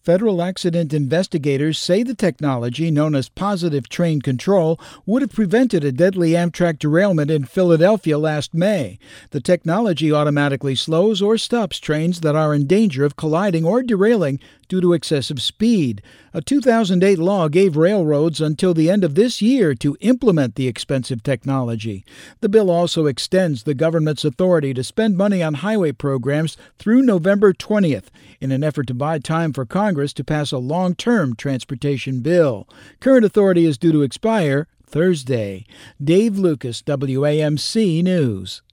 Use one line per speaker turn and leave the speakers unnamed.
Federal accident investigators say the technology, known as positive train control, would have prevented a deadly Amtrak derailment in Philadelphia last May. The technology automatically slows or stops trains that are in danger of colliding or derailing due to excessive speed. A 2008 law gave railroads until the end of this year to implement the expensive technology. The bill also extends the government's authority to spend money on highway programs through November 20th in an effort to buy time for Congress to pass a long-term transportation bill. Current authority is due to expire Thursday. Dave Lucas, WAMC News.